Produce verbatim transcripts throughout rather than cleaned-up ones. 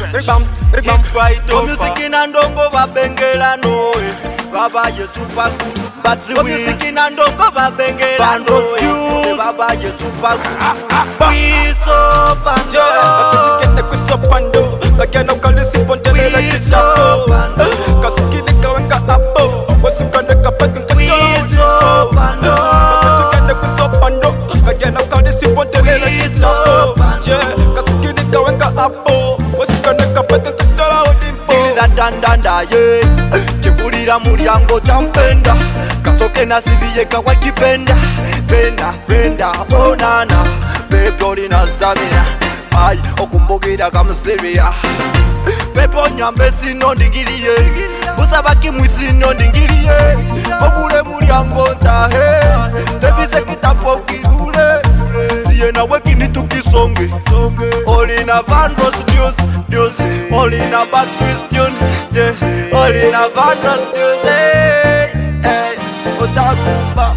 Ribam, ribam, ribam. Music in andongo babengela no. Baba Yesu paku. But music in andongo babengela no. Baba Yesu paku. We so pando. Tukende kusopando. Kageno kalisi ponte la kisapo. Kasiki nikawenga apo. Wasikane kapeka kato. We so pando. Tukende kusopando. Kageno kalisi ponte la kisapo. Kasiki nikawenga apo. Wasikane kapeka kato. Danda danda ye. Chepulira mulyango tampenda. Kasoke nasibiye kawa kipenda. Penda, penda, oh nana. Baby na stamina. Ay, okumbogira kama Syria. Pepo nyambe sino ndingiriye. Busabaki mwisino ndingiriye. Obule mulyango tahe. Tebise kitapo kigule. Siye na weki nitukisonge. Olina Vandross news, news. Olina bad twist tune. Olina Vandross news. Hey, hey, otakumba.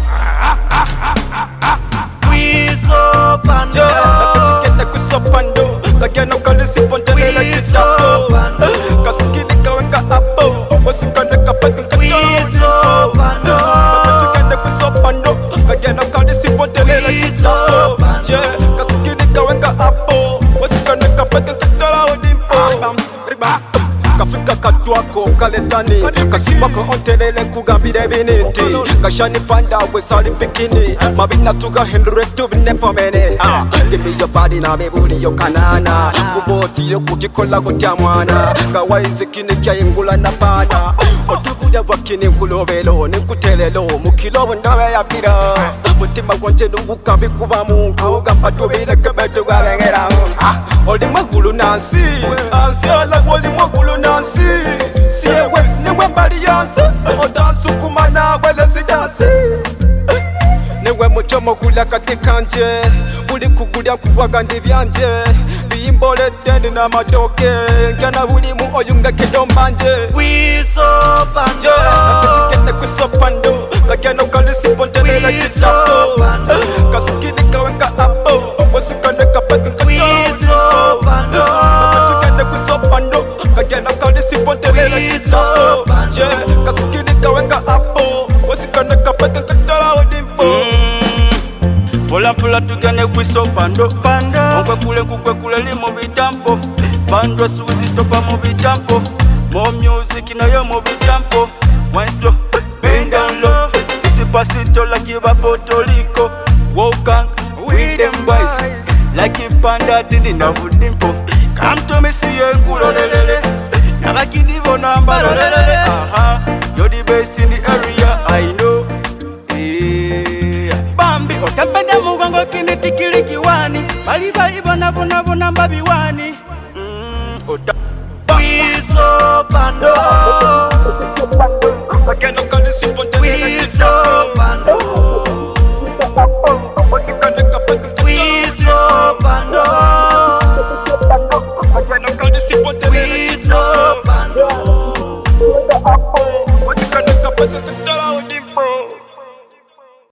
We so pando. Tukende kusopando. Kageno kalisi ponte la kisapo. Kasiki nikawenga apo. Wasikane kapeka kato. We so pando. Tukende kusopando. Kageno kalisi ponte la kisapo. Kasiki nikawenga apo. Wasikane kapeka kato. Riba. Kafika katwako kaletani. Kasibako ontelele kugambire biniti. Kashani panda wesali bikini. Mabina tuga hendure tubine pomene. Give me your body na mebuli yo kanana. Kuboti yo kukikola kutya mwana. Kawaizi kini kya ingula na pana. Otukuja wakini nkulobelo. Nikutelelo mukilobo ndawe ya pira. Mutima wanje nunguka bikuba mungu. Gamba tubile kebetu gavengera. Oli mwagulu nansi. Ansi ala woli mwagulu nansi. Siyewe niwe mbali yansi. Odansuku na wele sidansi. Niwe muchomo kula katikanje. Uli kukulia kuwaga ndivyanje. Biimbole tendi na matoke. Nkana uli mu oyunga kidombanje. We so pando. Katikene kusopando. Kageno kalisi ponte la kisapo. Kasiki nikawenga apo. Wasikane kapeka kato. We so pando. Katikene kusopando. Kageno kalisi ponte la kisapo. Kasiki nikawenga apo. Wasikane kapeka kato. Pola pola tugane kwisopando pando. Onkwe kule kukwe kule limo bitampo. Pando suzi topa mo bitampo. More music na yo mo bitampo. Wine slow, bend down low. Isipasito like Iba Puerto Rico. Walk on with them boys. Like if panda tindi na budimpo. Come to me see you kulo lelele. Nabakidi na mbalo lelele. Aha, you're the best in the area, I know. Bambi otapenda mugongo kindi tikili kiwani. Bali bali bona bona bona mbabi wani. Mm, ota. We so pando.